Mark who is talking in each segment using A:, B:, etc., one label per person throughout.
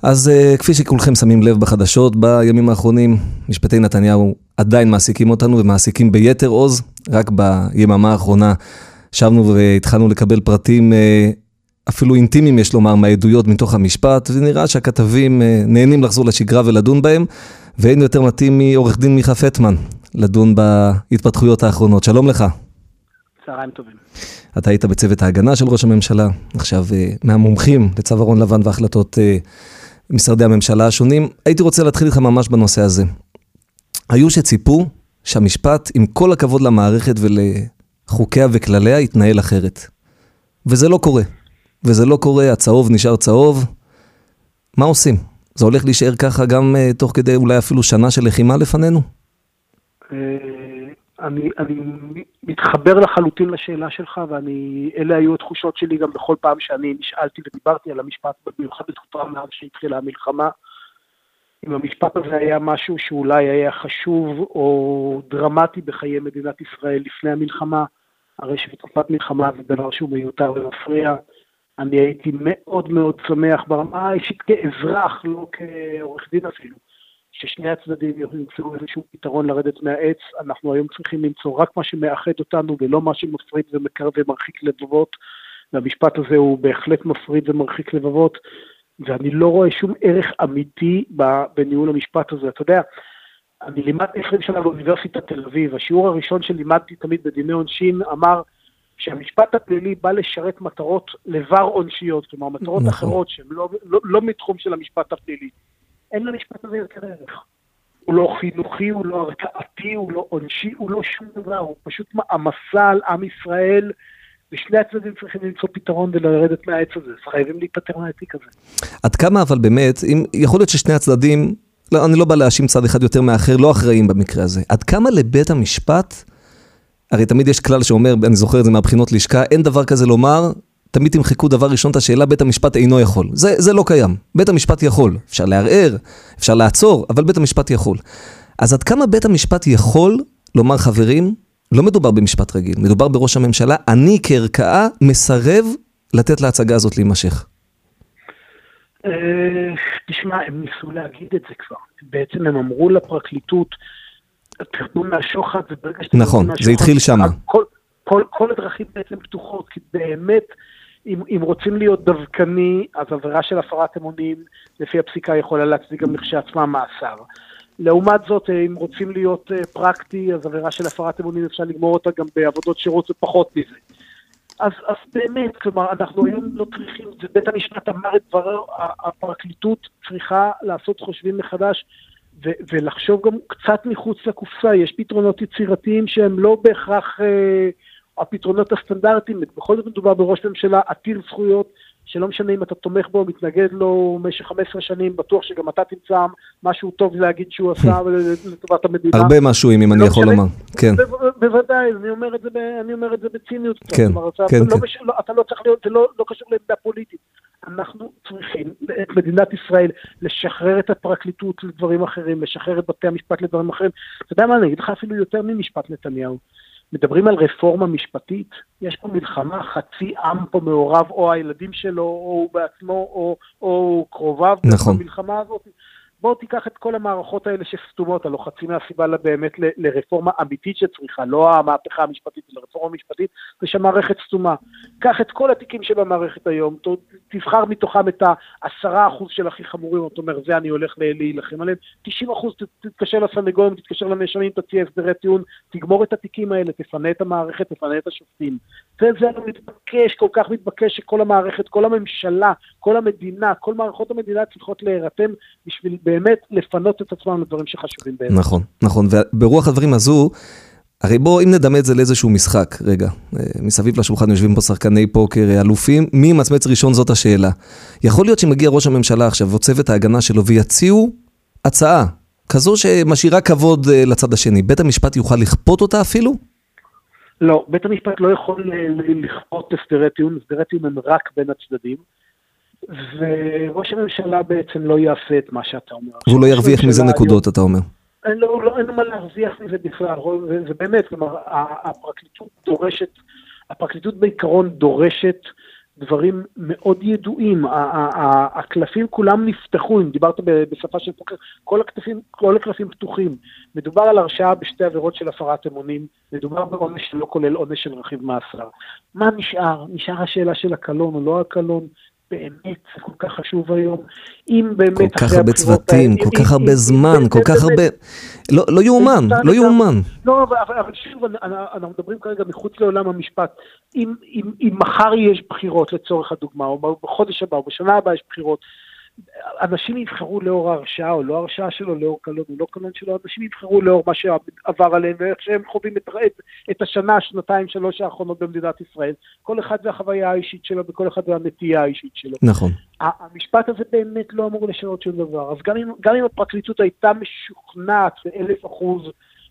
A: אז כפי שכולכם שמים לב בחדשות, בימים האחרונים, משפטי נתניהו עדיין מעסיקים אותנו, ומעסיקים ביתר עוז. רק ביממה האחרונה שבנו והתחלנו לקבל פרטים אפילו אינטימיים, יש לומר, מהעדויות מתוך המשפט, ונראה שהכתבים נהנים לחזור לשגרה ולדון בהם, ואין יותר מתאים מעורך דין מיכה פטמן לדון בהתפתחויות האחרונות. שלום לך.
B: צהריים טובים.
A: אתה היית בצוות ההגנה של ראש הממשלה, עכשיו מהמומחים לצווארון לבן והחלטות משרדי הממשלה השונים. הייתי רוצה להתחיל איתך ממש בנושא הזה. היו שציפו שהמשפט, עם כל הכבוד למערכת ולחוקיה וכלליה, יתנהל אחרת. וזה לא קורה. וזה לא קורה, הצהוב נשאר צהוב. מה עושים? זה הולך להישאר ככה גם תוך כדי אולי אפילו שנה של לחימה לפנינו?
B: אני מתחבר לחלוטין לשאלה שלך, אלה היו התחושות שלי גם בכל פעם שאני נשאלתי ודיברתי על המשפט, במיוחד בתקופה מאז שהתחילה המלחמה. אם המשפט הזה היה משהו שאולי היה חשוב או דרמטי בחיי מדינת ישראל לפני המלחמה, הרי שבתקופת מלחמה זה דבר שהוא מיותר ומפריע. אני הייתי מאוד מאוד שמח ברמה האישית כאזרח, לא כעורך דין אפילו, ששני הצדדים ימצאו איזשהו פתרון לרדת מהעץ. אנחנו היום צריכים למצוא רק מה שמאחד אותנו, ולא מה שמפריד ומרחיק לבבות, והמשפט הזה הוא בהחלט מפריד ומרחיק לבבות, ואני לא רואה שום ערך אמיתי בניהול המשפט הזה. אתה יודע, אני לימדתי 20 שנה באוניברסיטת תל אביב, השיעור הראשון שלימדתי תמיד בדיני עונשין אמר שהמשפט הפלילי בא לשרת מטרות לבר עונשיות, כלומר מטרות אחרות שהן לא מתחום של המשפט הפלילי. אין למשפט הזה יותר ערך. הוא לא חינוכי, הוא לא הרתעתי, הוא לא עונשי, הוא לא שום דבר, הוא פשוט מעמסה על עם ישראל, ושני הצדדים צריכים למצוא פתרון ולרדת מהעץ הזה, חייבים להיפטר מהעתיק הזה.
A: עד כמה אבל באמת, יכול להיות ששני הצדדים, אני לא בא להאשים צד אחד יותר מאחר, לא אחראים במקרה הזה, עד כמה לבית המשפט, הרי תמיד יש כלל שאומר, אני זוכר את זה מהבחינות לשכה, אין דבר כזה לומר, תמיד תמחקו דבר ראשון את השאלה, בית המשפט אינו יכול. זה לא קיים. בית המשפט יכול. אפשר לערער, אפשר לעצור, אבל בית המשפט יכול. אז עד כמה בית המשפט יכול לומר, חברים, לא מדובר במשפט רגיל, מדובר בראש הממשלה, אני כערכאה מסרב לתת להצגה הזאת להימשך.
B: תשמע, הם ניסו להגיד את זה כבר. בעצם הם אמרו לפרקליטות, תרדו מהשוחד,
A: נכון, זה התחיל שם.
B: כל הדרכים בעצם פתוחות, כי באמת, אם רוצים להיות דווקני, אז עבירה של הפרת אמונים, לפי הפסיקה יכולה להצדיק גם לכשעצמה מאסר. לעומת זאת, אם רוצים להיות פרקטי, אז עבירה של הפרת אמונים אפשר לגמור אותה גם בעבודות שירות ופחות מזה. אז באמת, כלומר, אנחנו היום לא צריכים, בית המשפט אמר את דברו, הפרקליטות צריכה לעשות חושבים מחדש, ולחשוב גם קצת מחוץ לקופסה. יש פתרונות יצירתיים שהם לא בהכרח הפתרונות הסטנדרטיים. בכל זאת מדובר בראש ממשלה עתיר זכויות, שלא משנה אם אתה תומך בו, מתנגד לו במשך 15 שנים, בטוח שגם אתה תמצא משהו טוב להגיד שהוא עשה לטובת המדינה.
A: הרבה משהו, אם אני יכול לומר. כן.
B: בוודאי, אני אומר את זה בציניות.
A: כן, כן.
B: אתה לא צריך להיות, זה לא קשור לעמדה פוליטית. אנחנו צריכים את מדינת ישראל לשחרר את הפרקליטות לדברים אחרים, לשחרר את בתי המשפט לדברים אחרים. אתה יודע מה, אני אגיד לך אפילו יותר ממשפט נתניהו. מדברים על רפורמה משפטית, יש פה מלחמה, חצי עם פה מעורב, או הילדים שלו, או הוא בעצמו, או קרוביו.
A: נכון.
B: במלחמה הזאת. בואו תיקח את כל המערכות האלה שסתומות, הלא חצי מהסיבה לה באמת לרפורמה אמיתית שצריכה, לא המהפכה המשפטית, אלא רפורמה משפטית, זה שהמערכת סתומה. קח את כל התיקים שבמערכת היום, תבחר מתוכם את 10% של הכי חמורים, זאת אומרת, זה אני הולך להילחם עליהם, 90% תתקשר לסנגורים, תתקשר לנאשמים, תציע הסדרי טיעון, תגמור את התיקים האלה, תפנה את המערכת, תפנה את השופטים. זה לא מתבקש, כל כך מתבקש שכל המערכת, כל הממשלה, כל המדינה, כל מערכות המדינה צריכות להירתם בשביל באמת לפנות את עצמם לדברים שחשובים באמת.
A: נכון, נכון. וברוח הדברים הזו, הרי בוא, אם נדמה את זה לאיזשהו משחק, רגע, מסביב לשולחן יושבים פה שחקני פוקר, אלופים, מי מצמץ ראשון זאת השאלה. יכול להיות שמגיע ראש הממשלה עכשיו, וצוות ההגנה שלו, ויציעו הצעה, כזו שמשאירה כבוד לצד השני. בית המשפט יוכל לכפות אותה אפילו?
B: לא, בית המשפט לא יכול לכפות הסדרי טיעון, הסדרי טיעון הם רק בין הצדדים, וראש הממשלה בעצם לא יעשה את מה שאתה אומר.
A: והוא לא ירוויח מזה נקודות, אתה אומר.
B: אין מה להרוויח מזה בכלל, זה באמת, כלומר, הפרקליטות בעיקרון דורשת דברים מאוד ידועים, הקלפים כולם נפתחו, אם דיברת בשפה של פוקר, כל הקלפים פתוחים, מדובר על הרשעה בשתי עבירות של הפרת אמונים, מדובר בעונש שלא כולל עונש של רכיב מאסר. מה נשאר? נשאר השאלה של הקלון או לא הקלון, באמת זה כל כך חשוב היום, אם באמת
A: כל כך הרבה צוותים, כל כך הרבה זמן, כל כך הרבה, לא יאומן, לא יאומן.
B: לא, אבל שוב, אנחנו מדברים כרגע מחוץ לעולם המשפט, אם מחר יש בחירות לצורך הדוגמה, או בחודש הבא, או בשנה הבאה יש בחירות, אנשים יבחרו לאור ההרשעה, או לא ההרשעה שלו, לאור קלון, או לא קלון שלו, אנשים יבחרו לאור מה שעבר עליהם, ואיך שהם חווים את השנה, שנתיים, 3 האחרונות במדינת ישראל. כל אחד זה החוויה האישית שלו, וכל אחד זה הנטייה האישית שלו.
A: נכון.
B: המשפט הזה באמת לא אמור לשנות שום דבר. אז גם אם הפרקליטות הייתה משוכנעת ב1,000%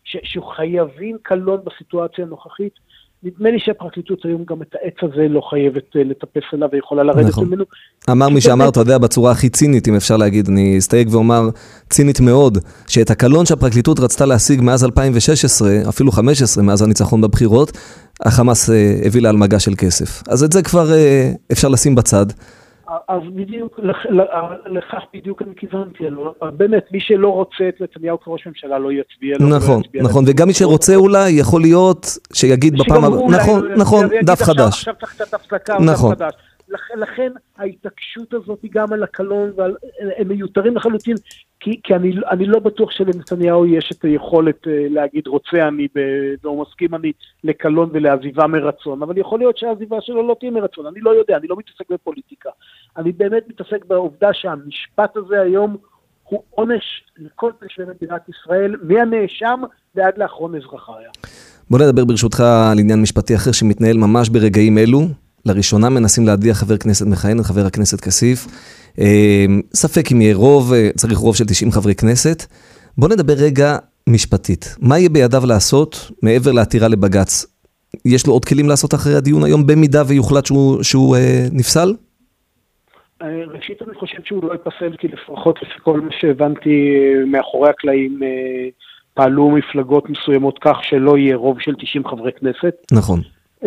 B: שחייבים קלון בסיטואציה הנוכחית, נדמה לי שהפרקליטות היום גם את העץ הזה לא חייבת לטפס אליו ויכולה לרדת ממנו.
A: אמר מי שאמר, אתה יודע, בצורה הכי צינית, אם אפשר להגיד, אני אסתייג ואומר, צינית מאוד, שאת הקלון שהפרקליטות רצתה להשיג מאז 2016, אפילו 15, מאז הניצחון בבחירות, החמאס הביא לה על מגע של כסף. אז את זה כבר אפשר לשים בצד.
B: אז בדיוק, לכך בדיוק אני כיוונתי, באמת, מי שלא רוצה את נתניהו כראש ממשלה לא יצביע.
A: נכון, נכון, וגם מי שרוצה אולי יכול להיות שיגיד בפעם, נכון, דף חדש.
B: עכשיו צריך קצת הפסקה, דף חדש. לכן ההתעקשות הזאת היא גם על הקלון, הם מיותרים לחלוטין, כי אני לא בטוח שלנתניהו יש את היכולת להגיד רוצה אני, או מסכים אני לקלון ולעזיבה מרצון, אבל יכול להיות שהעזיבה שלו לא תהיה מרצון, אני לא יודע, אני לא מתעסק בפוליטיקה, אני באמת מתעסק בעובדה שהמשפט הזה היום הוא עונש לכל תושבי מדינת ישראל, מהנאשם ועד לאחרון אזרחיה.
A: בוא נדבר ברשותך על עניין משפטי אחר שמתנהל ממש ברגעים אלו, לראשונה מנסים להדיח חבר כנסת מכהן, חבר הכנסת כסיף. ספק אם יהיה רוב, צריך רוב של 90 חברי כנסת. בוא נדבר רגע משפטית. מה יהיה בידיו לעשות מעבר לעתירה לבג"ץ? יש לו עוד כלים לעשות אחרי הדיון היום, במידה ויוחלט שהוא נפסל?
B: ראשית אני חושב שהוא לא ייפסל, כי לפחות לפי כל מה שהבנתי מאחורי הקלעים, פעלו מפלגות מסוימות כך שלא יהיה רוב של 90 חברי כנסת.
A: נכון.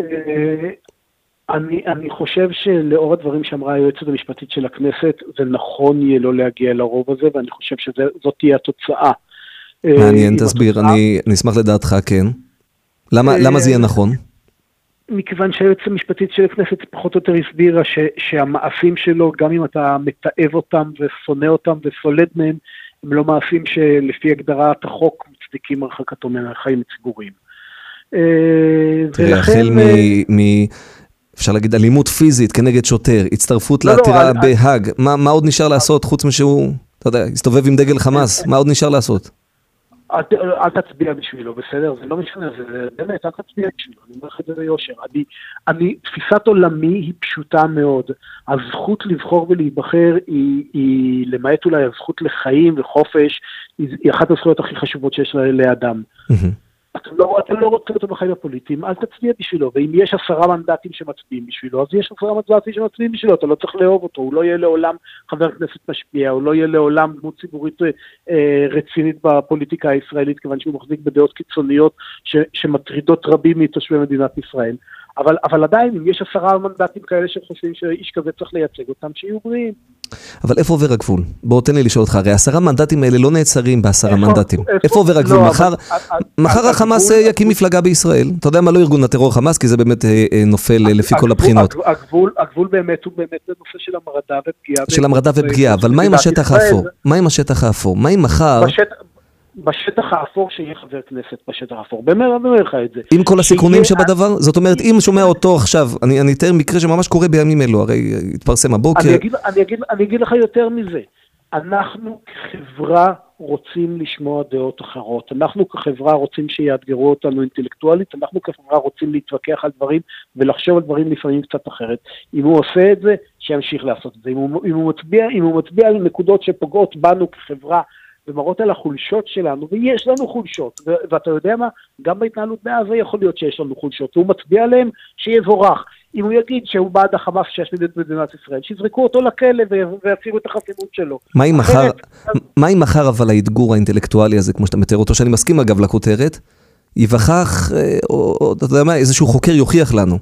B: אני חושב שלאור הדברים שאמרה היועצת המשפטית של הכנסת, זה נכון יהיה לא להגיע לרוב הזה, ואני חושב שזאת תהיה התוצאה.
A: מעניין, תסביר, אני אשמח לדעתך, כן. למה זה יהיה נכון?
B: מכיוון שהיועצת המשפטית של הכנסת פחות או יותר הסבירה שהמעשים שלו, גם אם אתה מתעב אותם ושונא אותם וסולד מהם, הם לא מעשים שלפי הגדרת החוק מצדיקים הרחקתו מהחיים הציבוריים.
A: תראה, החל אפשר להגיד אלימות פיזית כנגד שוטר, הצטרפות לעתירה בהאג, מה עוד נשאר לעשות חוץ משהוא, אתה יודע, הסתובב עם דגל חמאס, מה עוד נשאר לעשות?
B: אל תצביע בשבילו, בסדר? זה לא משנה, זה באמת, אל תצביע בשבילו, אני אומר לך את זה ביושר. תפיסת עולמי היא פשוטה מאוד. הזכות לבחור ולהיבחר היא למעט אולי הזכות לחיים וחופש, היא אחת הזכויות הכי חשובות שיש לאדם. אתם לא רוצים אותו בחיים הפוליטיים, אל תצביע בשבילו, ואם יש 10 מנדטים שמצביעים בשבילו, אז יש 10 מנדטים שמצביעים בשבילו, אתה לא צריך לאהוב אותו, הוא לא יהיה לעולם חבר כנסת משפיע, הוא לא יהיה לעולם דמות ציבורית רצינית בפוליטיקה הישראלית, כיוון שהוא מחזיק בדעות קיצוניות שמטרידות רבים מתושבי מדינת ישראל. אבל עדיין, אם יש 10 מנדטים כאלה שחושבים שאיש כזה צריך לייצג אותם, שיהיו בריאים.
A: אבל איפה עובר הגבול? בוא תן לי לשאול אותך, הרי 10 מנדטים האלה לא נעצרים ב10 מנדטים. איפה עובר הגבול? מחר החמאס יקים מפלגה בישראל. אתה יודע מה, לא ארגון הטרור חמאס, כי זה באמת נופל לפי כל הבחינות.
B: הגבול באמת הוא באמת נושא של המרדה ופגיעה.
A: של המרדה ופגיעה, אבל מה עם השטח האפור? מה עם השטח האפור? מה עם מחר?
B: בשטח האפור שיהיה חבר כנסת בשטח האפור. באמת אני אומר לך את זה.
A: עם כל הסיכונים שבדבר? זאת אומרת, אם שומע אותו עכשיו, אני אתאר מקרה שממש קורה בימים אלו, הרי התפרסם הבוקר.
B: אני אגיד לך יותר מזה. אנחנו כחברה רוצים לשמוע דעות אחרות. אנחנו כחברה רוצים שיאתגרו אותנו אינטלקטואלית. אנחנו כחברה רוצים להתווכח על דברים ולחשוב על דברים לפעמים קצת אחרת. אם הוא עושה את זה, שימשיך לעשות את זה. אם הוא מצביע על נקודות שפוגעות בנו כחברה, ומראות על החולשות שלנו, ויש לנו חולשות, ואתה יודע מה, גם בהתנהלות בעזה יכול להיות שיש לנו חולשות, והוא מצביע עליהם שיבורך. אם הוא יגיד שהוא בעד החמאס שישמיד את מדינת ישראל, שיזרקו אותו לכלא ויסירו את החסינות שלו.
A: מה אם מחר אבל האתגור האינטלקטואלי הזה, כמו שאתה מתאר אותו, שאני מסכים אגב לכותרת, יבחך, או אתה יודע מה, איזשהו חוקר יוכיח לנו,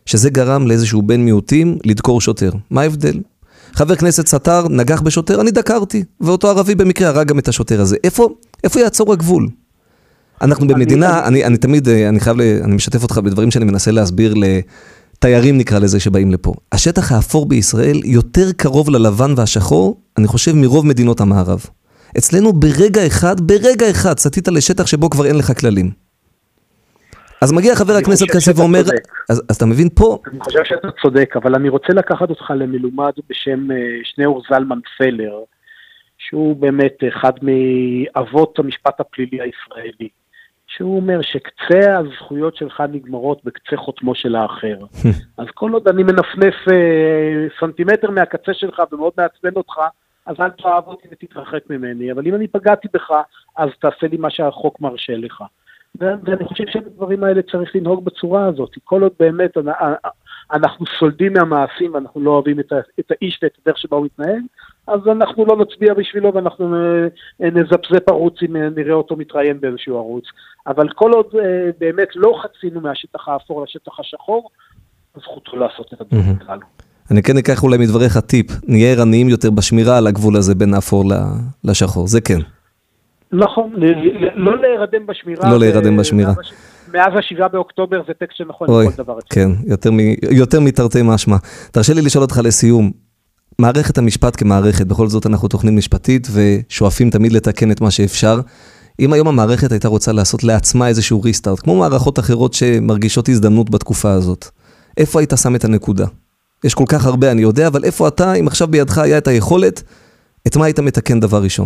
A: שזה גרם לאיזשהו בן מיעוטים לדקור שוטר. מה ההבדל? חבר כנסת סתר, נגח בשוטר, אני דקרתי, ואותו ערבי במקרה הרג גם את השוטר הזה. איפה יעצור הגבול? אנחנו במדינה, אני תמיד, אני משתף אותך בדברים שאני מנסה להסביר לתיירים נקרא לזה שבאים לפה. השטח האפור בישראל יותר קרוב ללבן והשחור, אני חושב מרוב מדינות המערב. אצלנו ברגע אחד, סטית לשטח שבו כבר אין לך כללים. אז מגיע חבר הכנסת כסיף ואומר, אז אתה מבין פה?
B: אני חושב שאתה צודק, אבל אני רוצה לקחת אותך למלומד בשם שניאור זלמן פלר, שהוא באמת אחד מאבות המשפט הפלילי הישראלי, שהוא אומר שקצה הזכויות שלך נגמרות בקצה חותמו של האחר. אז כל עוד אני מנפנף סנטימטר מהקצה שלך ומאוד מעצבן אותך, אז אל תאהב אותי ותתרחק ממני, אבל אם אני פגעתי בך, אז תעשה לי מה שהחוק מרשה לך. ואני חושב שבדברים האלה צריך לנהוג בצורה הזאת. כל עוד באמת אנחנו סולדים מהמעשים, אנחנו לא אוהבים את האיש ואת הדרך שבה הוא מתנהג, אז אנחנו לא נצביע בשבילו ואנחנו נזפזפ ערוץ אם נראה אותו מתראיין באיזשהו ערוץ. אבל כל עוד באמת לא חצינו מהשטח האפור לשטח השחור, זכותו לעשות את הדברים הללו.
A: אני כן אקח אולי מדבריך טיפ, נהיה ערניים יותר בשמירה על הגבול הזה בין האפור לשחור, זה כן.
B: נכון, לא להירדם בשמירה.
A: לא להירדם בשמירה.
B: מאז 7 באוקטובר זה טקסט שנכון לכל דבר.
A: כן, יותר מתרתי משמע. תרשה לי לשאול אותך לסיום, מערכת המשפט כמערכת, בכל זאת אנחנו תוכנית משפטית ושואפים תמיד לתקן את מה שאפשר. אם היום המערכת הייתה רוצה לעשות לעצמה איזשהו ריסטארט, כמו מערכות אחרות שמרגישות הזדמנות בתקופה הזאת, איפה היית שם את הנקודה? יש כל כך הרבה, אני יודע, אבל איפה אתה, אם עכשיו בידך היה את היכולת, את מה היית מתקן דבר ראשון?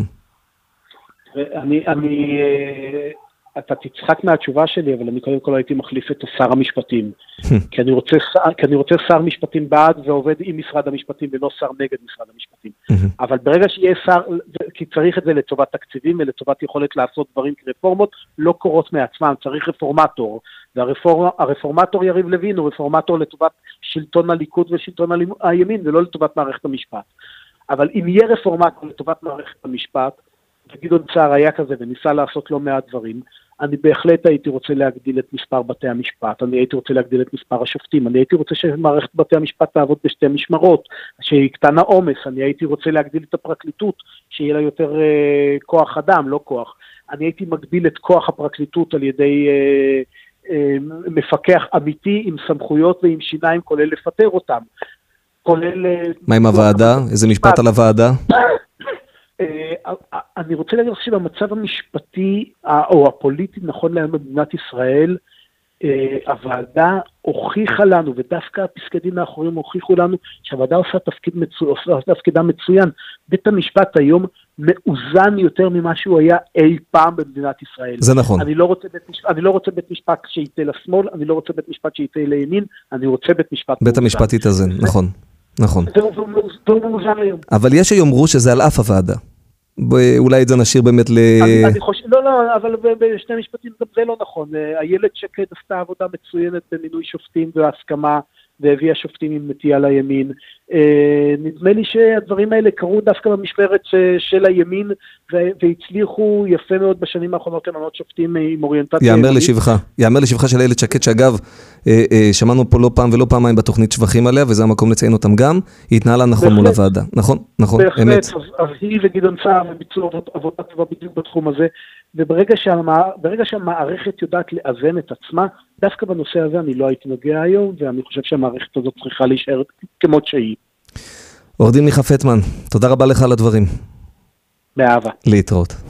B: אתה תצחק מהתשובה שלי, אבל אני קודם כל הייתי מחליף את שר המשפטים. כי אני רוצה שר משפטים בעד ועובד עם משרד המשפטים ולא שר נגד משרד המשפטים. אבל ברגע שיהיה שר, כי צריך את זה לטובת תקציבים ולטובת יכולת לעשות דברים כרפורמות, לא קורות מעצמם, צריך רפורמטור. והרפורמטור יריב לוין הוא רפורמטור לטובת שלטון הליכוד ושלטון הימין ולא לטובת מערכת המשפט. אבל אם יהיה רפורמטור לטובת מערכת המשפט, וגדעון סער היה כזה וניסה לעשות לא מעט דברים, אני בהחלט הייתי רוצה להגדיל את מספר בתי המשפט, אני הייתי רוצה להגדיל את מספר השופטים, אני הייתי רוצה שמערכת בתי המשפט תעבוד בשתי משמרות, שיקטן העומס, אני הייתי רוצה להגדיל את הפרקליטות, שיהיה לה יותר כוח אדם, לא כוח. אני הייתי מגדיל את כוח הפרקליטות על ידי מפקח אמיתי עם סמכויות ועם שיניים, כולל לפטר אותם. כולל...
A: מה עם הוועדה? איזה משפט על הוועדה?
B: אני רוצה להגיד שבמצב המשפטי או הפוליטי נכון להיום במדינת ישראל, הוועדה הוכיחה לנו, ודווקא הפסקי דין האחרונים הוכיחו לנו, שהוועדה עושה תפקידה מצוין. בית המשפט היום מאוזן יותר ממה שהוא היה אי פעם במדינת ישראל.
A: זה נכון.
B: אני לא רוצה בית משפט שייתה לשמאל, אני לא רוצה בית משפט שייתה לימין, אני רוצה בית משפט מאוזן.
A: בית המשפט יתאזן, נכון. נכון.
B: זה מאוזן היום.
A: אבל יש שיאמרו שזה על אף הוועדה. אולי את זה נשאיר באמת
B: אני חושב, לא, אבל בשני משפטים גם זה לא נכון. איילת שקד עשתה עבודה מצוינת במינוי שופטים והסכמה, והביאה שופטים עם נטייה לימין. נדמה לי שהדברים האלה קרו דווקא במשמרת של הימין, והצליחו יפה מאוד בשנים האחרונות למנות שופטים עם אוריינטציה.
A: יאמר לשבחה של איילת שקד, שאגב, שמענו פה לא פעם ולא פעמיים בתוכנית שבחים עליה, וזה המקום לציין אותם גם, היא התנהלה נכון מול הוועדה. נכון,
B: אמת. אז היא וגדעון סער וביצעו עבודה טובה בדיוק בתחום הזה, וברגע שהמערכת יודעת לאזן את עצמה, דווקא בנושא הזה אני לא הייתי נוגע היום, ואני חושב שהמערכת הזאת צריכה להישאר כמות שהיא.
A: עורך דין מיכה פטמן, תודה רבה לך על הדברים.
B: באהבה.
A: להתראות.